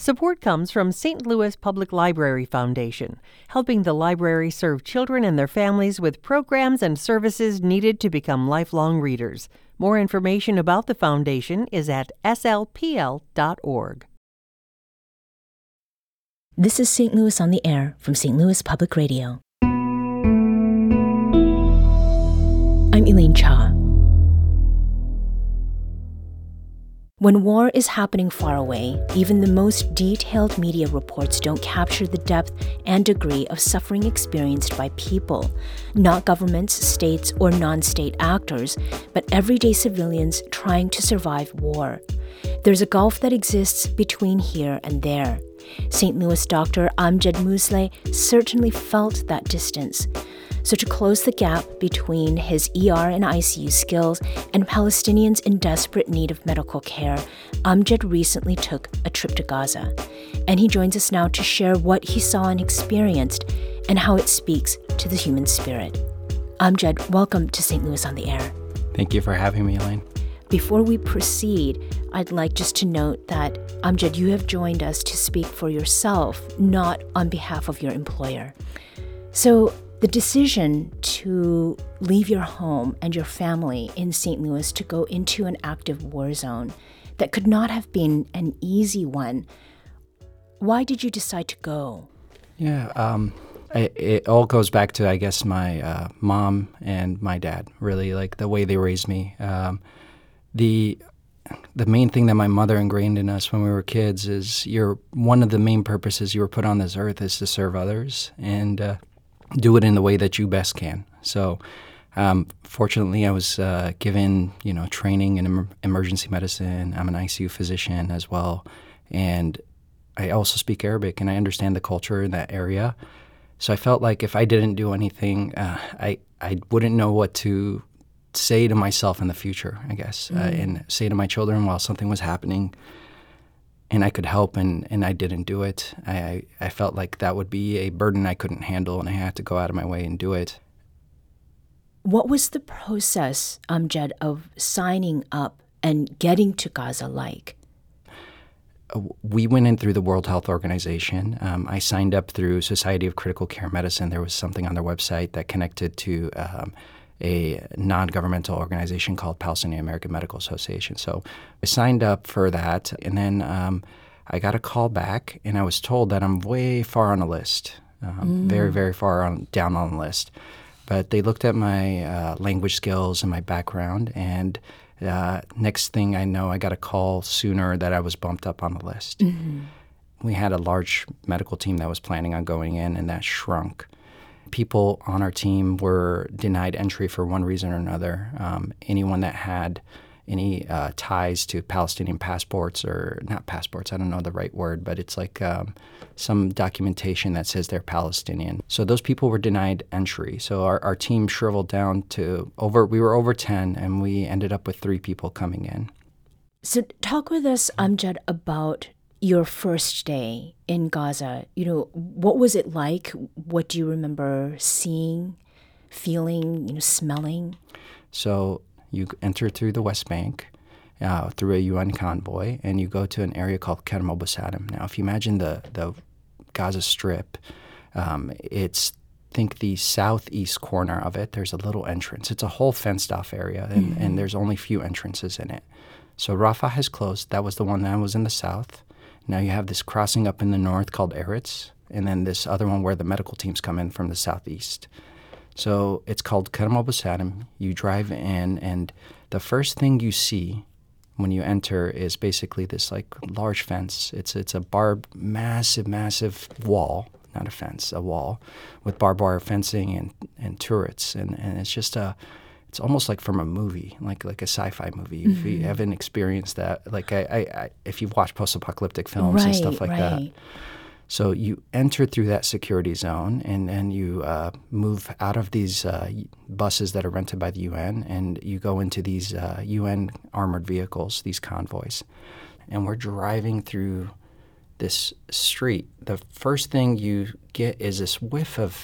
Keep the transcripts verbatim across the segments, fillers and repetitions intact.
Support comes from Saint Louis Public Library Foundation, helping the library serve children and their families with programs and services needed to become lifelong readers. More information about the foundation is at s l p l dot org. This is Saint Louis on the Air from Saint Louis Public Radio. I'm Elaine Cha. When war is happening far away, even the most detailed media reports don't capture the depth and degree of suffering experienced by people, not governments, states, or non-state actors, but everyday civilians trying to survive war. There's a gulf that exists between here and there. Saint Louis doctor Amjad Mosleh certainly felt that distance. So to close the gap between his E R and I C U skills and Palestinians in desperate need of medical care, Amjad recently took a trip to Gaza. And he joins us now to share what he saw and experienced and how it speaks to the human spirit. Amjad, welcome to Saint Louis on the Air. Thank you for having me, Elaine. Before we proceed, I'd like just to note that, Amjad, you have joined us to speak for yourself, not on behalf of your employer. So, the decision to leave your home and your family in Saint Louis to go into an active war zone that could not have been an easy one. Why did you decide to go? Yeah, um, I, it all goes back to, I guess, my uh, mom and my dad, really, like the way they raised me. Um, the the main thing that my mother ingrained in us when we were kids is you're one of the main purposes you were put on this earth is to serve others. And uh, do it in the way that you best can. So um, fortunately, I was uh, given, you know, training in em- emergency medicine. I'm an I C U physician as well. And I also speak Arabic, and I understand the culture in that area. So I felt like if I didn't do anything, uh, I, I wouldn't know what to say to myself in the future, I guess, mm. uh, and say to my children while something was happening. And I could help, and, and I didn't do it. I, I felt like that would be a burden I couldn't handle, and I had to go out of my way and do it. What was the process, Amjad, of signing up and getting to Gaza like? We went in through the World Health Organization. Um, I signed up through Society of Critical Care Medicine. There was something on their website that connected to um, a non-governmental organization called Palestinian American Medical Association. So I signed up for that, and then um, I got a call back, and I was told that I'm way far on the list, um, mm. very, very far on, down on the list. But they looked at my uh, language skills and my background, and uh, next thing I know, I got a call sooner that I was bumped up on the list. Mm-hmm. We had a large medical team that was planning on going in, and that shrunk. People on our team were denied entry for one reason or another. Um, anyone that had any uh, ties to Palestinian passports, or not passports, I don't know the right word, but it's like um, some documentation that says they're Palestinian. So those people were denied entry. So our, our team shriveled down to over, we were over ten, and we ended up with three people coming in. So talk with us, Amjad, about your first day in Gaza. You know, what was it like? What do you remember seeing, feeling, you know, smelling? So you enter through the West Bank, uh, through a U N convoy, and you go to an area called Kerem Abu Sadim. Now, if you imagine the, the Gaza Strip, um, it's, think the southeast corner of it, there's a little entrance. It's a whole fenced-off area, and, mm-hmm. and there's only few entrances in it. So Rafah has closed. That was the one that was in the south. Now you have this crossing up in the north called Eretz, and then this other one where the medical teams come in from the southeast. So it's called Kerem Abu Sadim. You drive in, and the first thing you see when you enter is basically this like large fence. It's it's a barbed, massive, massive wall, not a fence, a wall with barbed wire fencing and, and turrets, and, and it's just a It's almost like from a movie, like like a sci-fi movie. Mm-hmm. If you haven't experienced that, like I, I, I if you've watched post-apocalyptic films right, and stuff like right. that. So you enter through that security zone, and then you uh, move out of these uh, buses that are rented by the U N, and you go into these uh, U N armored vehicles, these convoys. And we're driving through this street. The first thing you get is this whiff of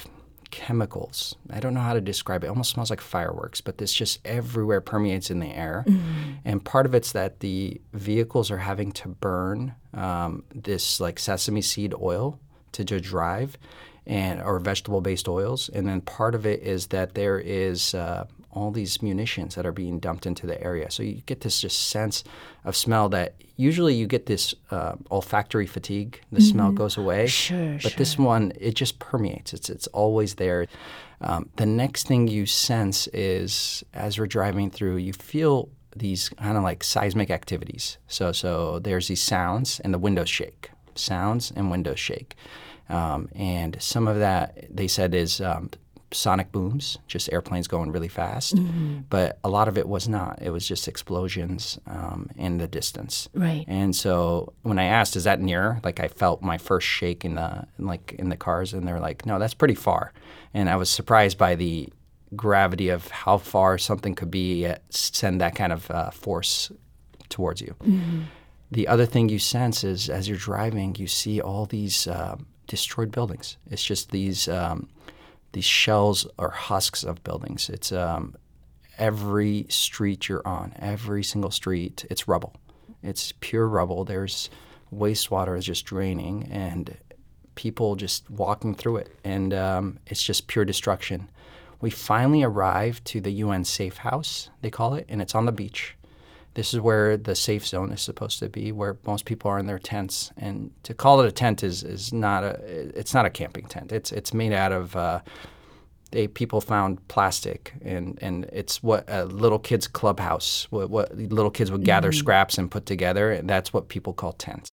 chemicals. I don't know how to describe it. It almost smells like fireworks, but this just everywhere permeates in the air. Mm-hmm. And part of it's that the vehicles are having to burn um, this like sesame seed oil to, to drive, and or vegetable-based oils. And then part of it is that there is uh, all these munitions that are being dumped into the area. So you get this just sense of smell that usually you get this uh, olfactory fatigue. The mm-hmm. smell goes away. Sure, But sure. this one, it just permeates. It's it's always there. Um, the next thing you sense is, as we're driving through, you feel these kind of like seismic activities. So so there's these sounds and the windows shake. Sounds and windows shake. Um, and some of that, they said, is um, sonic booms, just airplanes going really fast. Mm-hmm. But a lot of it was not. It was just explosions um, in the distance. Right. And so when I asked, is that near? Like I felt my first shake in the like in the cars, and they're like, no, that's pretty far. And I was surprised by the gravity of how far something could be, uh, send that kind of uh, force towards you. Mm-hmm. The other thing you sense is, as you're driving, you see all these uh, destroyed buildings. It's just these um, these shells or husks of buildings. It's um, every street you're on, every single street, it's rubble. It's pure rubble. There's wastewater is just draining, and people just walking through it, and um, it's just pure destruction. We finally arrived to the U N Safe House, they call it, and it's on the beach. This is where the safe zone is supposed to be, where most people are in their tents. And to call it a tent is is not a it's not a camping tent. It's it's made out of uh, they people found plastic, and, and it's what a little kid's clubhouse, what, what little kids would gather mm-hmm. scraps and put together, and that's what people call tents.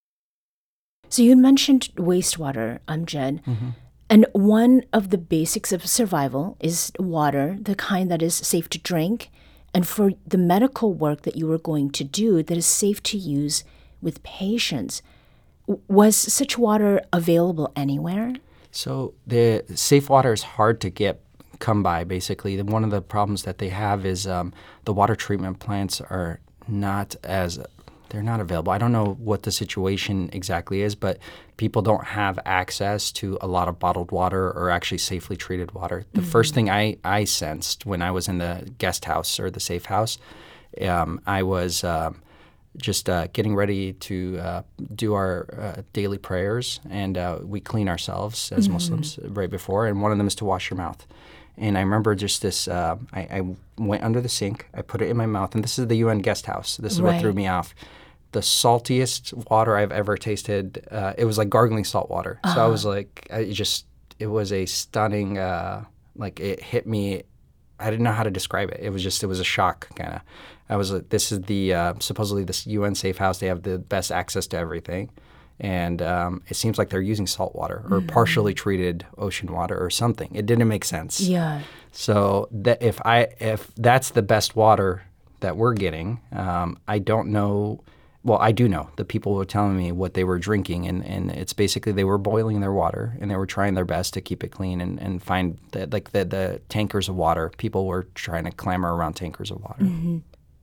So you mentioned wastewater, Amjad. Mm-hmm. And one of the basics of survival is water, the kind that is safe to drink, and for the medical work that you were going to do that is safe to use with patients. Was such water available anywhere? So the safe water is hard to get, come by, basically. One of the problems that they have is um, the water treatment plants are not as, they're not available. I don't know what the situation exactly is, but people don't have access to a lot of bottled water or actually safely treated water. The mm-hmm. first thing I, I sensed when I was in the guest house or the safe house, um, I was um, just uh, getting ready to uh, do our uh, daily prayers, and uh, we clean ourselves as mm-hmm. Muslims right before, and one of them is to wash your mouth. And I remember just this, uh, I, I went under the sink, I put it in my mouth, and this is the U N guest house. This is right. what threw me off. The saltiest water I've ever tasted, uh, it was like gargling salt water. Uh-huh. So I was like, I just, it was a stunning, uh, like it hit me, I didn't know how to describe it. It was just, it was a shock kind of. I was like, this is the, uh, supposedly this U N safe house, they have the best access to everything. And um, it seems like they're using salt water or mm-hmm. partially treated ocean water or something. It didn't make sense. Yeah. So that if I if that's the best water that we're getting, um, I don't know. Well, I do know. The people were telling me what they were drinking, and, and it's basically they were boiling their water, and they were trying their best to keep it clean and, and find the, like the, the tankers of water. People were trying to clamor around tankers of water. Mm-hmm.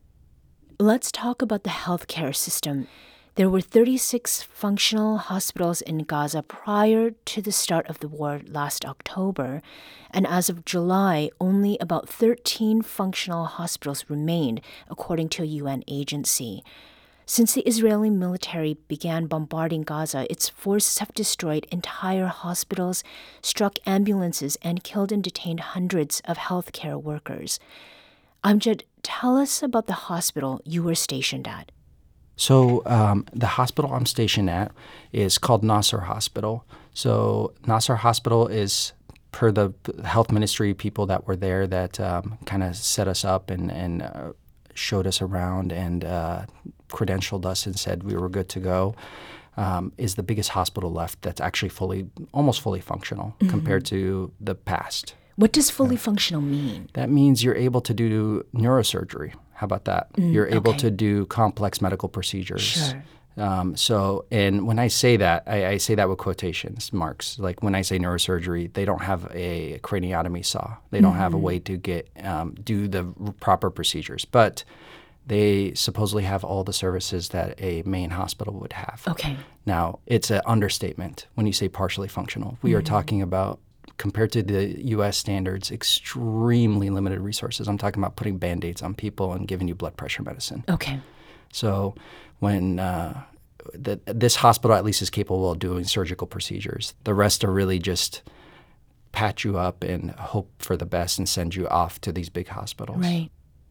Let's talk about the healthcare system. There were thirty-six functional hospitals in Gaza prior to the start of the war last October, and as of July, only about thirteen functional hospitals remained, according to a U N agency. Since the Israeli military began bombarding Gaza, its forces have destroyed entire hospitals, struck ambulances, and killed and detained hundreds of healthcare workers. Amjad, tell us about the hospital you were stationed at. So um, the hospital I'm stationed at is called Nasser Hospital. So Nasser Hospital is, per the health ministry people that were there, that um, kind of set us up and, and uh, showed us around and uh, credentialed us and said we were good to go, um, is the biggest hospital left that's actually fully, almost fully functional mm-hmm. compared to the past. What does fully uh, functional mean? That means you're able to do neurosurgery. How about that? Mm, You're able okay. to do complex medical procedures. Sure. Um, so, and when I say that, I, I say that with quotations marks. Like when I say neurosurgery, they don't have a craniotomy saw. They don't mm-hmm. have a way to get um, do the proper procedures. But they supposedly have all the services that a main hospital would have. Okay. Now, it's an understatement when you say partially functional. We mm-hmm. are talking about compared to the U S standards, extremely limited resources. I'm talking about putting Band-Aids on people and giving you blood pressure medicine. Okay. So when uh, the, this hospital at least is capable of doing surgical procedures, the rest are really just patch you up and hope for the best and send you off to these big hospitals. Right.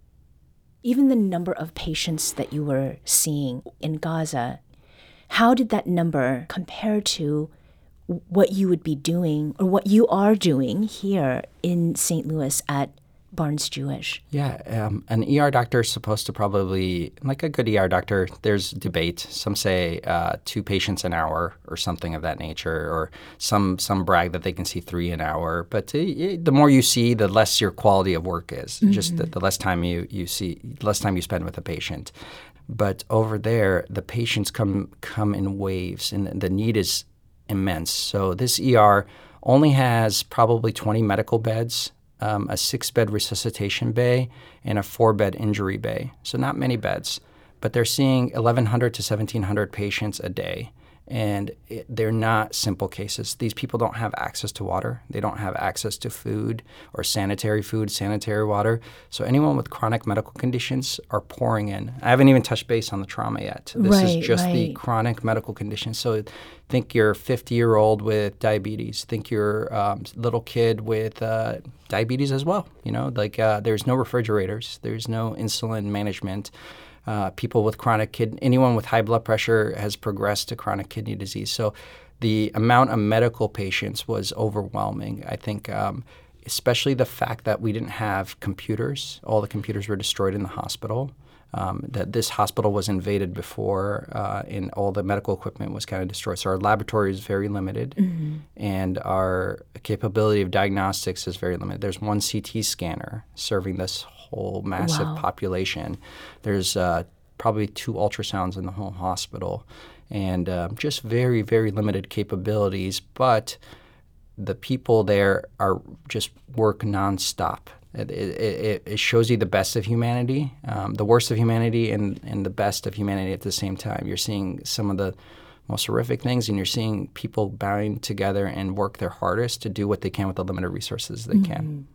Even the number of patients that you were seeing in Gaza, how did that number compare to what you would be doing or what you are doing here in Saint Louis at Barnes-Jewish? Yeah, um, an E R doctor is supposed to probably, like a good E R doctor, there's debate. Some say uh, two patients an hour or something of that nature, or some some brag that they can see three an hour. But uh, the more you see, the less your quality of work is. Mm-hmm. Just the, the less time you, you see, less time you spend with a patient. But over there, the patients come come in waves, and the need is immense. So this E R only has probably twenty medical beds, um, a six-bed resuscitation bay, and a four-bed injury bay. So not many beds, but they're seeing eleven hundred to seventeen hundred patients a day. And it, they're not simple cases. These people don't have access to water. They don't have access to food or sanitary food, sanitary water. So anyone with chronic medical conditions are pouring in. I haven't even touched base on the trauma yet. This right, is just right. the chronic medical conditions. So think your fifty-year-old with diabetes. Think your um, little kid with uh, diabetes as well. You know, like uh, there's no refrigerators. There's no insulin management. Uh, people with chronic kidney, anyone with high blood pressure has progressed to chronic kidney disease. So the amount of medical patients was overwhelming. I think um, especially the fact that we didn't have computers. All the computers were destroyed in the hospital. Um, that this hospital was invaded before uh, and all the medical equipment was kind of destroyed. So our laboratory is very limited, mm-hmm. and our capability of diagnostics is very limited. There's one C T scanner serving this whole massive wow. population. There's uh, probably two ultrasounds in the whole hospital, and uh, just very, very limited capabilities. But the people there are just work nonstop. It, it, it shows you the best of humanity, um, the worst of humanity, and, and the best of humanity at the same time. You're seeing some of the most horrific things, and you're seeing people bind together and work their hardest to do what they can with the limited resources they mm-hmm. can.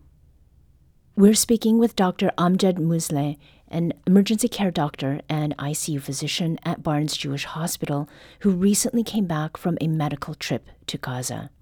We're speaking with Doctor Amjad Musleh, an emergency care doctor and I C U physician at Barnes-Jewish Hospital, who recently came back from a medical trip to Gaza.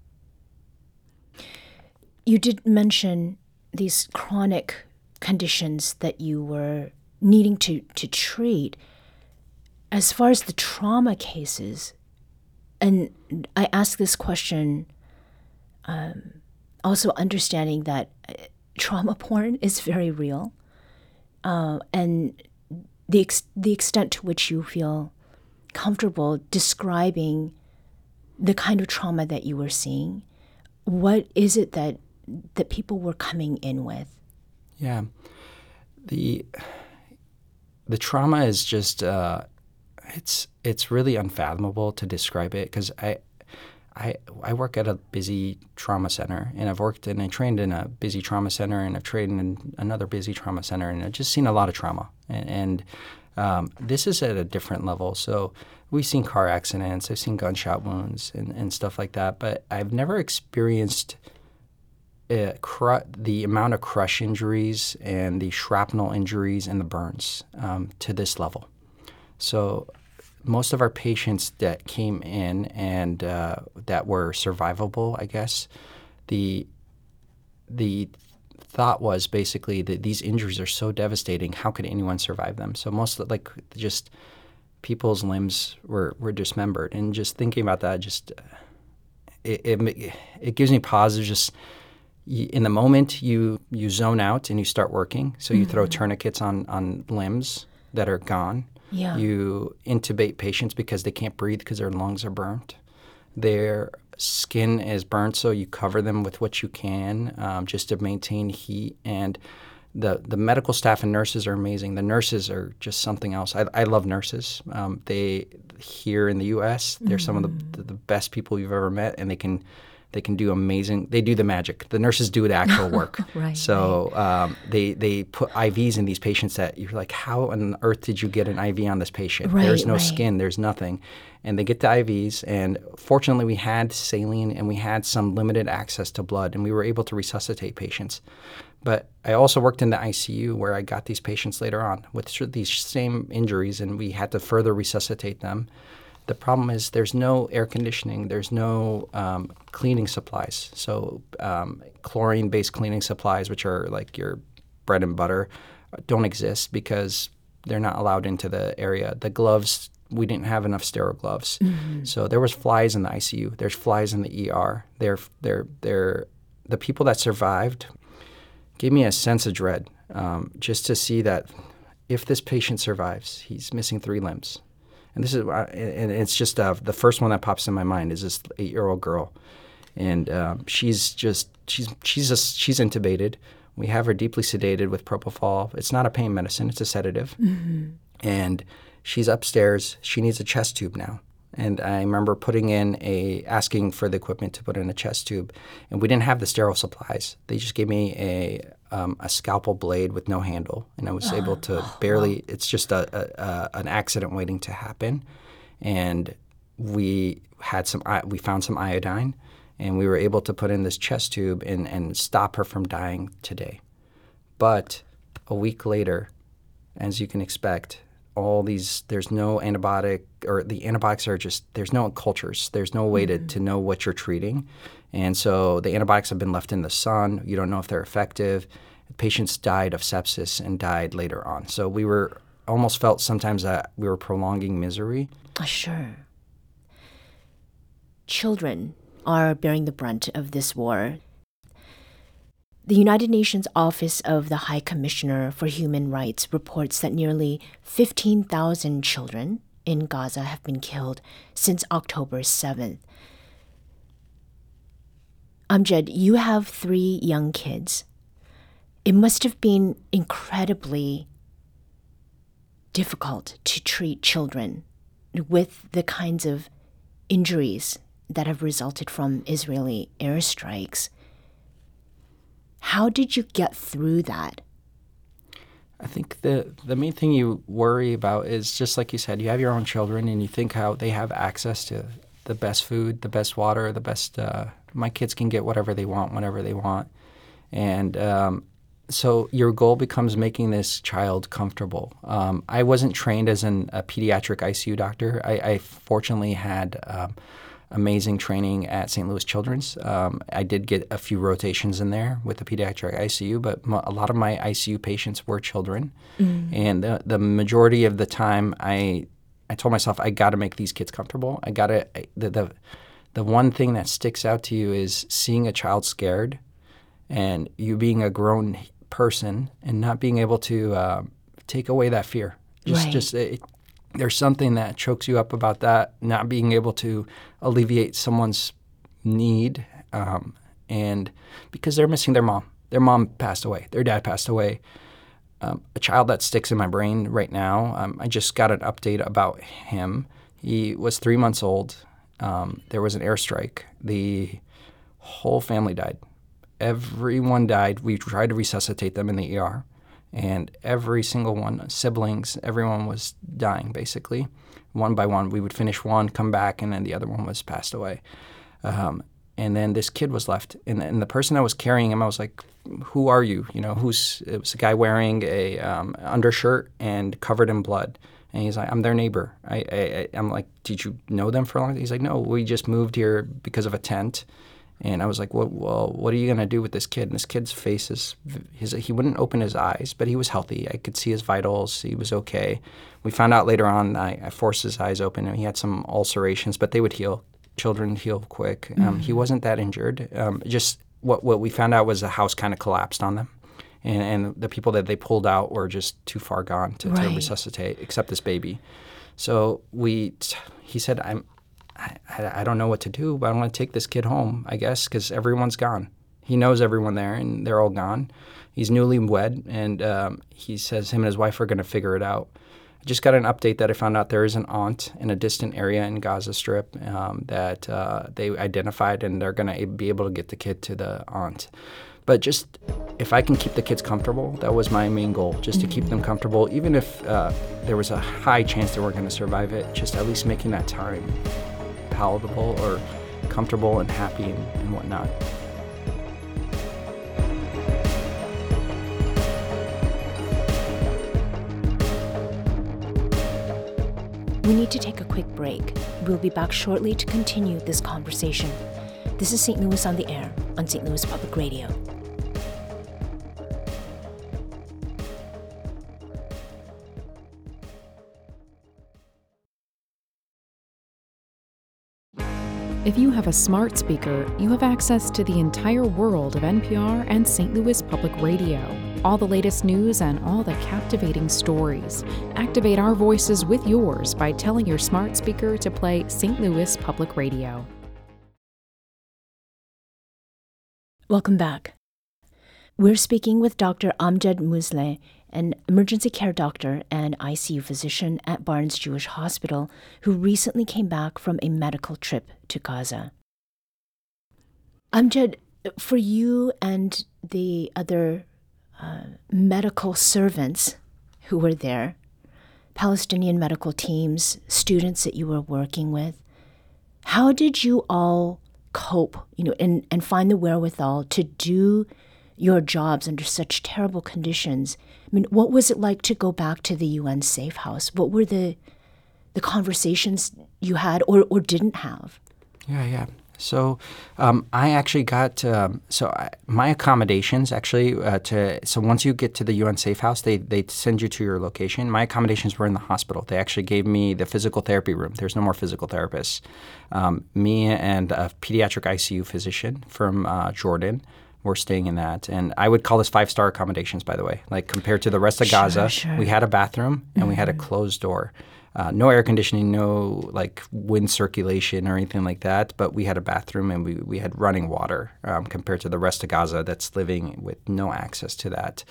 You did mention these chronic conditions that you were needing to, to treat. As far as the trauma cases, and I ask this question um, also understanding that trauma porn is very real, uh, and the ex- the extent to which you feel comfortable describing the kind of trauma that you were seeing, what is it that that people were coming in with? Yeah, the the trauma is just uh, it's it's really unfathomable to describe it, because I. I, I work at a busy trauma center, and I've worked and I trained in a busy trauma center, and I've trained in another busy trauma center, and I've just seen a lot of trauma. And, and um, this is at a different level. So we've seen car accidents, I've seen gunshot wounds and, and stuff like that, but I've never experienced uh, cru- the amount of crush injuries and the shrapnel injuries and the burns um, to this level. So most of our patients that came in and uh, that were survivable, I guess, the the thought was basically that these injuries are so devastating, how could anyone survive them? So most of, like just people's limbs were, were dismembered. And just thinking about that, just it it, it gives me pause. Just in the moment, you you zone out and you start working. So you mm-hmm. throw tourniquets on, on limbs that are gone. Yeah. You intubate patients because they can't breathe because their lungs are burnt. Their skin is burnt, so you cover them with what you can um, just to maintain heat. And the the medical staff and nurses are amazing. The nurses are just something else. I, I love nurses. Um, they here in the U S, they're mm-hmm. some of the, the best people you've ever met, and they can They can do amazing. They do the magic. The nurses do the actual work. Right. So um, they they put I Vs in these patients that you're like, how on earth did you get an I V on this patient? Right, There's no right. skin. There's nothing. And they get the I Vs. And fortunately, we had saline and we had some limited access to blood, and we were able to resuscitate patients. But I also worked in the I C U where I got these patients later on with these same injuries, and we had to further resuscitate them. The problem is there's no air conditioning, there's no um, cleaning supplies. So um, chlorine-based cleaning supplies, which are like your bread and butter, don't exist because they're not allowed into the area. The gloves, we didn't have enough sterile gloves. Mm-hmm. So there was flies in the I C U. There's flies in the E R. They're, they're, they're, the people that survived gave me a sense of dread um, just to see that if this patient survives, he's missing three limbs. And this is, and it's just uh, the first one that pops in my mind is this eight-year-old girl, and um, she's just she's she's just, she's intubated. We have her deeply sedated with propofol. It's not a pain medicine; it's a sedative. Mm-hmm. And she's upstairs. She needs a chest tube now. And I remember putting in a asking for the equipment to put in a chest tube, and we didn't have the sterile supplies. They just gave me a um, a scalpel blade with no handle, and I was oh, able to oh, barely. Wow. It's just a, a, a an accident waiting to happen, and we had some. We found some iodine, and we were able to put in this chest tube and and stop her from dying today. But a week later, as you can expect, all these, there's no antibiotic, or the antibiotics are just, there's no cultures. There's no way mm-hmm. to, to know what you're treating. And so the antibiotics have been left in the sun. You don't know if they're effective. Patients died of sepsis and died later on. So we were, almost felt sometimes that we were prolonging misery. Sure. Children are bearing the brunt of this war. The United Nations Office of the High Commissioner for Human Rights reports that nearly fifteen thousand children in Gaza have been killed since October seventh. Amjad, you have three young kids. It must have been incredibly difficult to treat children with the kinds of injuries that have resulted from Israeli airstrikes. How did you get through that? I think the the main thing you worry about is, just like you said, you have your own children and you think how they have access to the best food, the best water, the best, uh, my kids can get whatever they want, whenever they want. And um, so your goal becomes making this child comfortable. Um, I wasn't trained as an, a pediatric I C U doctor. I, I fortunately had um, amazing training at Saint Louis Children's. Um, I did get a few rotations in there with the pediatric I C U, but m- a lot of my I C U patients were children. Mm. And the, the majority of the time, I I told myself, I got to make these kids comfortable. I got to, the, the the one thing that sticks out to you is seeing a child scared and you being a grown person and not being able to uh, take away that fear. Just, right. just it, there's something that chokes you up about that, not being able to alleviate someone's need, um, and because they're missing their mom. Their mom passed away. Their dad passed away. Um, a child that sticks in my brain right now, um, I just got an update about him. He was three months old. Um, there was an airstrike. The whole family died. Everyone died. We tried to resuscitate them in the E R. And every single one, siblings, everyone was dying, basically. One by one, we would finish one, come back, and then the other one was passed away. Um, and then this kid was left. And, and the person that was carrying him, I was like, who are you? You know, who's, it was a guy wearing a um, undershirt and covered in blood. And he's like, I'm their neighbor. I, I, I'm like, did you know them for a long time? He's like, no, we just moved here because of a tent. And I was like, well, well what are you going to do with this kid? And this kid's face is, his, he wouldn't open his eyes, but he was healthy. I could see his vitals. He was okay. We found out later on, I, I forced his eyes open, and he had some ulcerations, but they would heal. Children heal quick. Um, mm-hmm. He wasn't that injured. Um, just what, what we found out was the house kind of collapsed on them. And, and the people that they pulled out were just too far gone to, right. to resuscitate, except this baby. So we, he said, I'm, I, I don't know what to do, but I want to take this kid home, I guess, because everyone's gone. He knows everyone there, and they're all gone. He's newly wed, and um, he says him and his wife are going to figure it out. I just got an update that I found out there is an aunt in a distant area in Gaza Strip um, that uh, they identified, and they're going to be able to get the kid to the aunt. But just if I can keep the kids comfortable, that was my main goal, just to keep them comfortable, even if uh, there was a high chance they weren't going to survive it, just at least making that time palatable or comfortable and happy and, and whatnot. We need to take a quick break. We'll be back shortly to continue this conversation. This is Saint Louis on the Air on Saint Louis Public Radio. If you have a smart speaker, you have access to the entire world of N P R and Saint Louis Public Radio. All the latest news and all the captivating stories. Activate our voices with yours by telling your smart speaker to play Saint Louis Public Radio. Welcome back. We're speaking with Doctor Amjad Mosleh, an emergency care doctor and I C U physician at Barnes Jewish Hospital, who recently came back from a medical trip to Gaza. Amjad, for you and the other uh, medical servants who were there, Palestinian medical teams, students that you were working with, how did you all cope, you know, and, and find the wherewithal to do your jobs under such terrible conditions? I mean, what was it like to go back to the U N safe house? What were the the conversations you had or, or didn't have? Yeah, yeah. So um, I actually got um, so I, my accommodations actually uh, to so once you get to the U N safe house, they they send you to your location. My accommodations were in the hospital. They actually gave me the physical therapy room. There's no more physical therapists. Um, me and a pediatric I C U physician from uh, Jordan were staying in that. And I would call this five-star accommodations, by the way. Like compared to the rest of Sure, Gaza, sure. we had a bathroom and mm-hmm. we had a closed door. Uh, no air conditioning, no like wind circulation or anything like that. But we had a bathroom and we, we had running water um, compared to the rest of Gaza that's living with no access to that.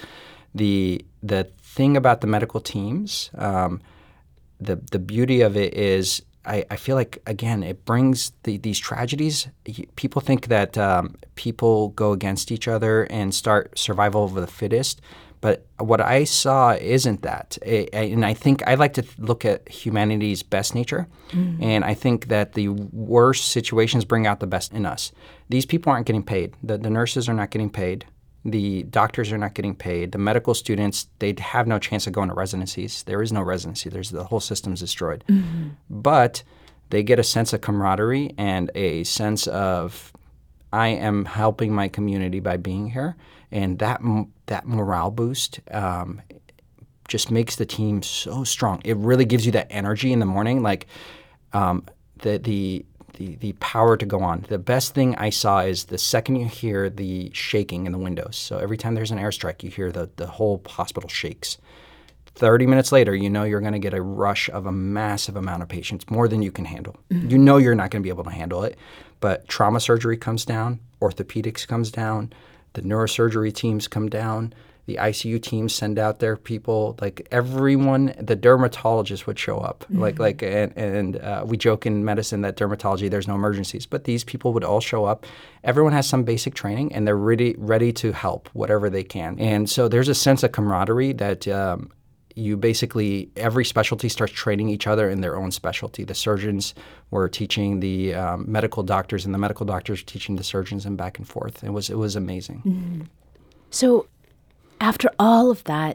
The the thing about the medical teams, um, the the beauty of it is I, I feel like, again, it brings the, these tragedies. People think that um, people go against each other and start survival of the fittest. But what I saw isn't that. It, and I think I like to look at humanity's best nature. Mm-hmm. And I think that the worst situations bring out the best in us. These people aren't getting paid. The, the nurses are not getting paid. The doctors are not getting paid. The medical students, they have no chance of going to residencies. There is no residency. There's the whole system's destroyed. Mm-hmm. But they get a sense of camaraderie and a sense of, I am helping my community by being here. And that that morale boost um, just makes the team so strong. It really gives you that energy in the morning, like um, the the The, the power to go on. The best thing I saw is the second you hear the shaking in the windows. So every time there's an airstrike, you hear the, the whole hospital shakes. thirty minutes later, you know you're going to get a rush of a massive amount of patients, more than you can handle. Mm-hmm. You know you're not going to be able to handle it. But trauma surgery comes down, orthopedics comes down, the neurosurgery teams come down, the I C U teams send out their people. Like everyone, the dermatologists would show up. Mm-hmm. Like like and, and uh, we joke in medicine that dermatology there's no emergencies, but these people would all show up. Everyone has some basic training and they're ready ready to help whatever they can. And so there's a sense of camaraderie that um, you basically every specialty starts training each other in their own specialty. The surgeons were teaching the um, medical doctors, and the medical doctors were teaching the surgeons, and back and forth. It was it was amazing. Mm-hmm. So. After all of that,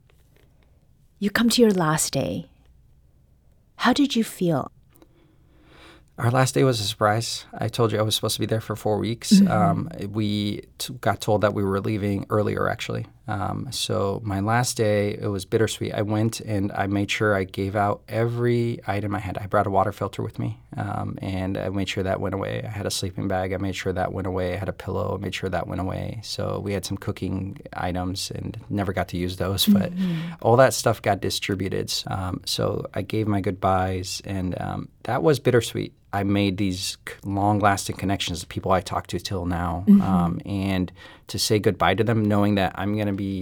you come to your last day. How did you feel? Our last day was a surprise. I told you I was supposed to be there for four weeks. Mm-hmm. Um, we t- got told that we were leaving earlier, actually. Um, so my last day, it was bittersweet. I went and I made sure I gave out every item I had. I brought a water filter with me, um, and I made sure that went away. I had a sleeping bag. I made sure that went away. I had a pillow. I made sure that went away. So we had some cooking items and never got to use those, but mm-hmm. all that stuff got distributed. Um, so I gave my goodbyes, and um, that was bittersweet. I made these long-lasting connections to people I talk to till now, mm-hmm. um, and to say goodbye to them, knowing that I'm going to be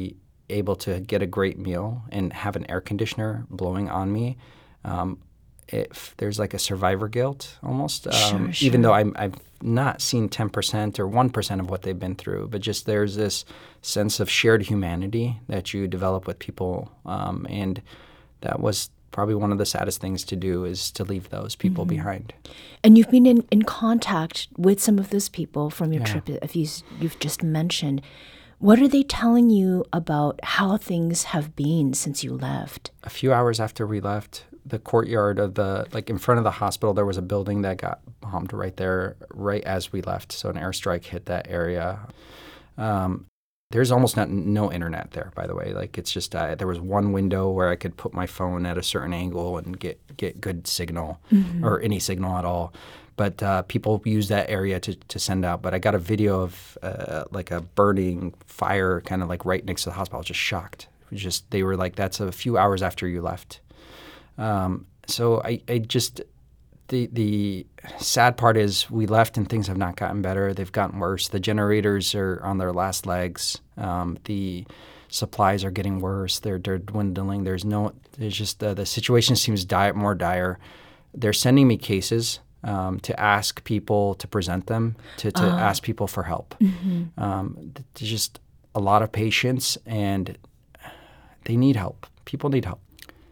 able to get a great meal and have an air conditioner blowing on me, um, if there's like a survivor guilt almost, um, Sure, sure. even though I'm, I've not seen ten percent or one percent of what they've been through, but just there's this sense of shared humanity that you develop with people. Um, and that was probably one of the saddest things to do, is to leave those people Mm-hmm. behind. And you've been in, in contact with some of those people from your Yeah. trip, if you, you've just mentioned. What are they telling you about how things have been since you left? A few hours after we left, the courtyard of the, like in front of the hospital, there was a building that got bombed right there, right as we left. So an airstrike hit that area. Um, there's almost not, no internet there, by the way. Like it's just, uh, there was one window where I could put my phone at a certain angle and get, get good signal, mm-hmm. or any signal at all. But uh, people use that area to, to send out. But I got a video of uh, like a burning fire kind of like right next to the hospital. I was just shocked. It was just, they were like, that's a few hours after you left. Um, so I, I just, the the sad part is we left and things have not gotten better. They've gotten worse. The generators are on their last legs. Um, the supplies are getting worse. They're they're dwindling. There's no, there's just, uh, the situation seems dire, more dire. They're sending me cases um, to ask people to present them, to, to Uh. ask people for help. Mm-hmm. Um, there's just a lot of patients, and they need help. People need help.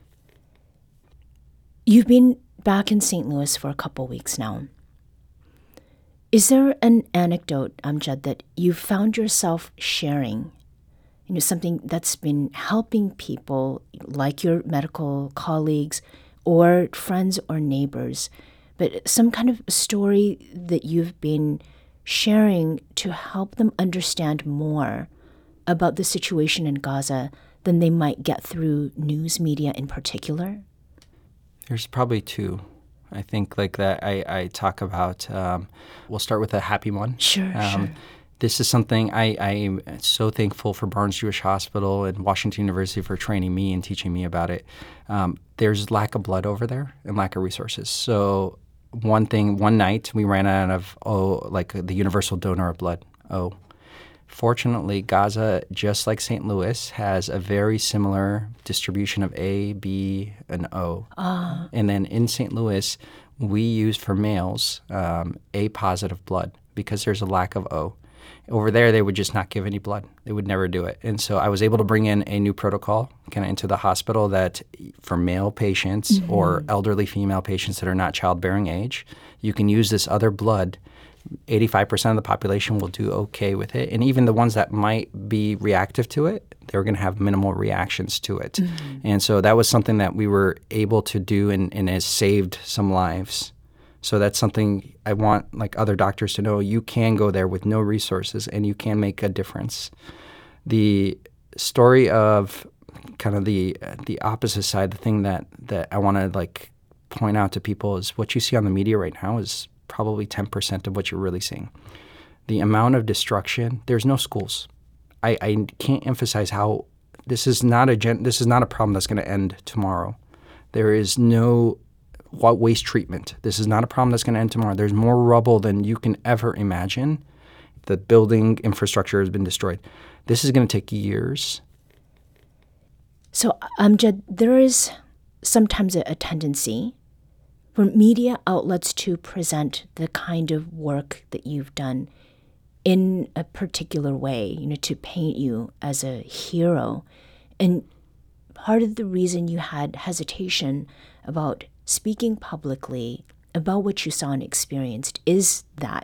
You've been back in Saint Louis for a couple weeks now. Is there an anecdote, Amjad, that you've found yourself sharing? You know, something that's been helping people like your medical colleagues or friends or neighbors, but some kind of story that you've been sharing to help them understand more about the situation in Gaza than they might get through news media in particular? There's probably two. I think like that I, I talk about, um, we'll start with a happy one. Sure, um, sure. This is something I, I am so thankful for Barnes Jewish Hospital and Washington University for training me and teaching me about it. Um, there's lack of blood over there and lack of resources. So one thing, one night we ran out of, oh, like the universal donor of blood, O. Fortunately, Gaza, just like Saint Louis, has a very similar distribution of A, B, and O. Ah. And then in Saint Louis, we use for males um, A positive blood because there's a lack of O. Over there, they would just not give any blood. They would never do it. And so I was able to bring in a new protocol kind of into the hospital that for male patients mm-hmm. or elderly female patients that are not childbearing age, you can use this other blood. eighty-five percent of the population will do okay with it. And even the ones that might be reactive to it, they're going to have minimal reactions to it. Mm-hmm. And so that was something that we were able to do and, and has saved some lives. So that's something I want like other doctors to know. You can go there with no resources and you can make a difference. The story of kind of the the opposite side, the thing that, that I want to like point out to people is what you see on the media right now is probably ten percent of what you're really seeing. The amount of destruction, there's no schools. I, I can't emphasize how this is not a gen, this is not a problem that's going to end tomorrow. There is no waste treatment. This is not a problem that's going to end tomorrow. There's more rubble than you can ever imagine. The building infrastructure has been destroyed. This is going to take years. So, Amjad, there is sometimes a, a tendency for media outlets to present the kind of work that you've done in a particular way, you know, to paint you as a hero. And part of the reason you had hesitation about speaking publicly about what you saw and experienced is that.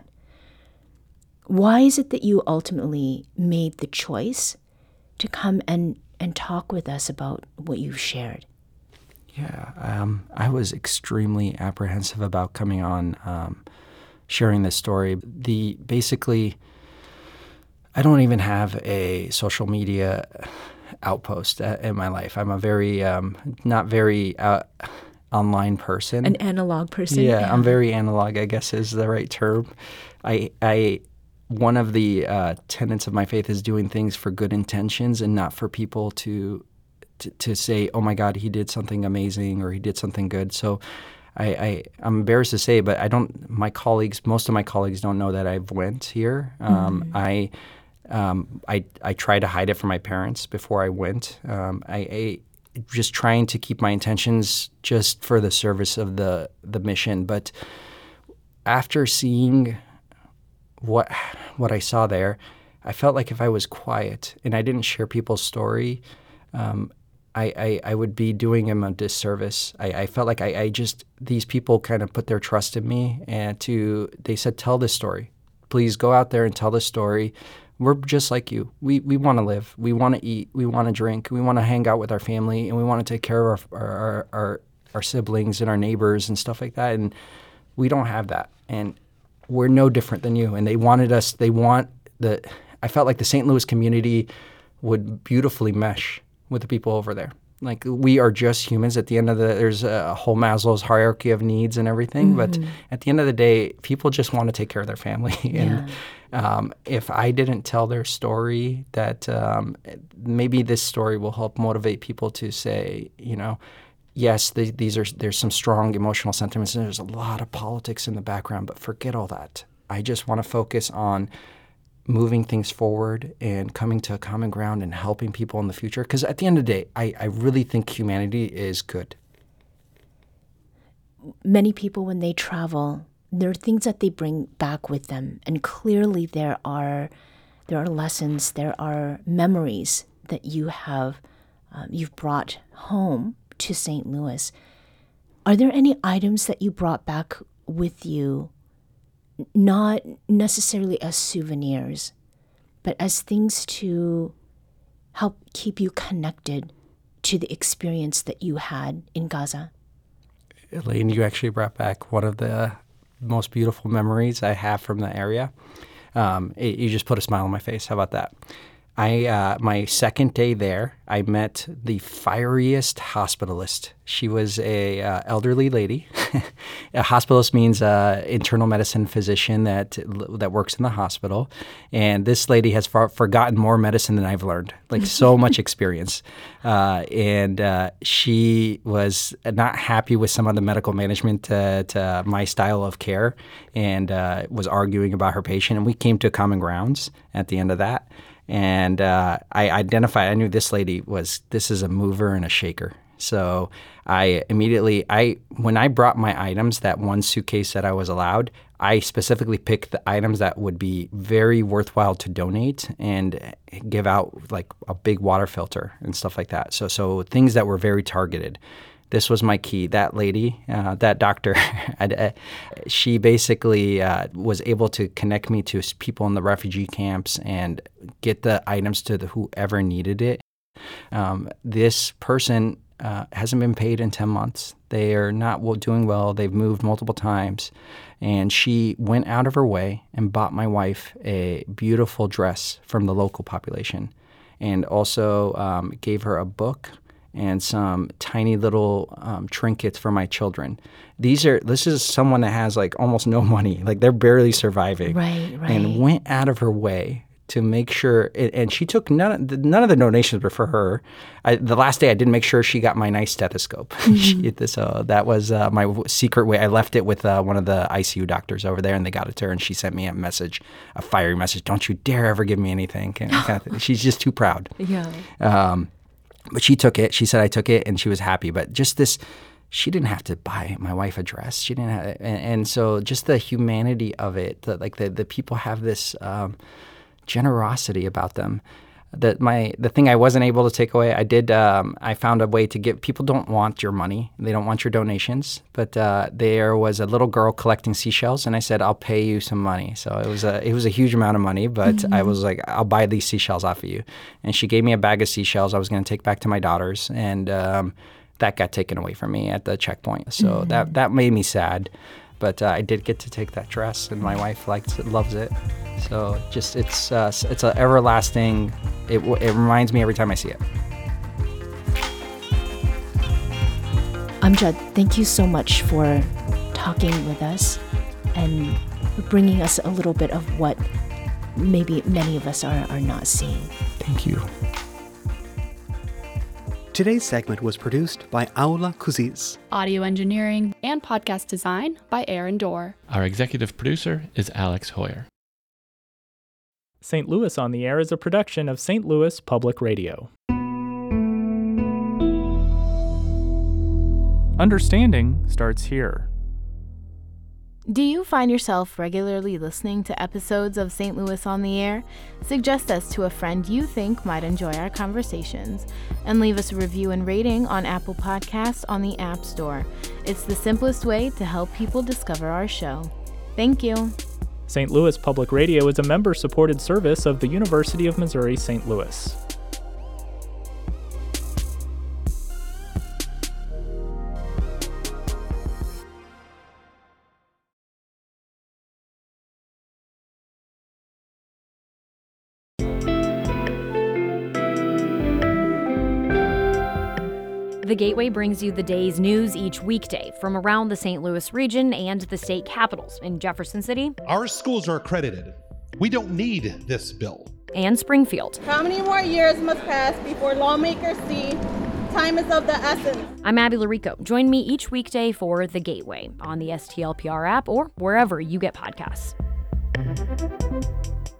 Why is it that you ultimately made the choice to come and, and talk with us about what you've shared? Yeah, um, I was extremely apprehensive about coming on, um, sharing this story. The basically, I don't even have a social media outpost uh, in my life. I'm a very, um, not very uh, online person. An analog person? Yeah, yeah, I'm very analog, I guess is the right term. I, I, one of the uh, tenets of my faith is doing things for good intentions and not for people to To, to say, oh my God, he did something amazing or he did something good. So I, I, I'm embarrassed to say, but I don't, my colleagues, most of my colleagues don't know that I've went here. Um, mm-hmm. I Um, I I tried to hide it from my parents before I went. Um, I, I just trying to keep my intentions just for the service of the the mission. But after seeing what what I saw there, I felt like if I was quiet and I didn't share people's story, um, I, I, I would be doing them a disservice. I, I felt like I, I just, these people kind of put their trust in me and to, they said, tell this story. Please go out there and tell this story. We're just like you. We we want to live. We want to eat. We want to drink. We want to hang out with our family, and we want to take care of our, our, our, our siblings and our neighbors and stuff like that. And we don't have that. And we're no different than you. And they wanted us, they want the, I felt like the Saint Louis community would beautifully mesh with the people over there. Like, we are just humans. At the end of the, there's a whole Maslow's hierarchy of needs and everything. Mm-hmm. But at the end of the day, people just want to take care of their family. And yeah. um, if I didn't tell their story, that um, maybe this story will help motivate people to say, you know, yes, the, these are there's some strong emotional sentiments and there's a lot of politics in the background, but forget all that. I just want to focus on moving things forward and coming to a common ground and helping people in the future. Because at the end of the day, I, I really think humanity is good. Many people, when they travel, there are things that they bring back with them. And clearly there are there are lessons, there are memories that you have, um, you've brought home to Saint Louis. Are there any items that you brought back with you, not necessarily as souvenirs, but as things to help keep you connected to the experience that you had in Gaza? Elaine, you actually brought back one of the most beautiful memories I have from the area. Um, it, you just put a smile on my face. How about that? I uh, my second day there, I met the fieriest hospitalist. She was a uh, elderly lady. A hospitalist means uh, internal medicine physician that that works in the hospital. And this lady has far, forgotten more medicine than I've learned, like so much experience. Uh, and uh, she was not happy with some of the medical management to, to my style of care and uh, was arguing about her patient. And we came to common grounds at the end of that. And uh, I identified, I knew this lady was, this is a mover and a shaker. So I immediately, I when I brought my items, that one suitcase that I was allowed, I specifically picked the items that would be very worthwhile to donate and give out, like a big water filter and stuff like that. So, so things that were very targeted. This was my key. That lady, uh, that doctor, I, she basically uh, was able to connect me to people in the refugee camps and get the items to the, whoever needed it. Um, this person uh, hasn't been paid in ten months. They are not doing well. They've moved multiple times. And she went out of her way and bought my wife a beautiful dress from the local population, and also um, gave her a book and some tiny little um, trinkets for my children. These are, this is someone that has like almost no money, like they're barely surviving. Right, right. And went out of her way to make sure, and she took none of the, none of the donations were for her. I, the last day I did make sure she got my nice stethoscope. Mm-hmm. she, so that was uh, my secret way. I left it with uh, one of the I C U doctors over there, and they got it to her, and she sent me a message, a fiery message, don't you dare ever give me anything. She's just too proud. Yeah. Um, But she took it. She said I took it, and she was happy. But just this, she didn't have to buy my wife a dress. She didn't have, and, and so just the humanity of it, the, like the the people have this um, generosity about them. That my the thing I wasn't able to take away, I did. Um, I found a way to get. People don't want your money. They don't want your donations. But uh, there was a little girl collecting seashells, and I said, "I'll pay you some money." So it was a it was a huge amount of money, but mm-hmm. I was like, "I'll buy these seashells off of you." And she gave me a bag of seashells I was going to take back to my daughters, and um, that got taken away from me at the checkpoint. So mm-hmm. that that made me sad. But uh, I did get to take that dress, and my wife likes it, loves it. So just it's uh, it's an everlasting. It it reminds me every time I see it. Amjad, thank you so much for talking with us and bringing us a little bit of what maybe many of us are, are not seeing. Thank you. Today's segment was produced by Aula Kuziz. Audio engineering and podcast design by Aaron Dorr. Our executive producer is Alex Hoyer. Saint Louis on the Air is a production of Saint Louis Public Radio. Understanding starts here. Do you find yourself regularly listening to episodes of Saint Louis on the Air? Suggest us to a friend you think might enjoy our conversations, and leave us a review and rating on Apple Podcasts on the App Store. It's the simplest way to help people discover our show. Thank you. Saint Louis Public Radio is a member-supported service of the University of Missouri Saint Louis. The Gateway brings you the day's news each weekday from around the Saint Louis region and the state capitals in Jefferson City. Our schools are accredited. We don't need this bill. And Springfield. How many more years must pass before lawmakers see time is of the essence? I'm Abby Larico. Join me each weekday for The Gateway on the S T L P R app or wherever you get podcasts.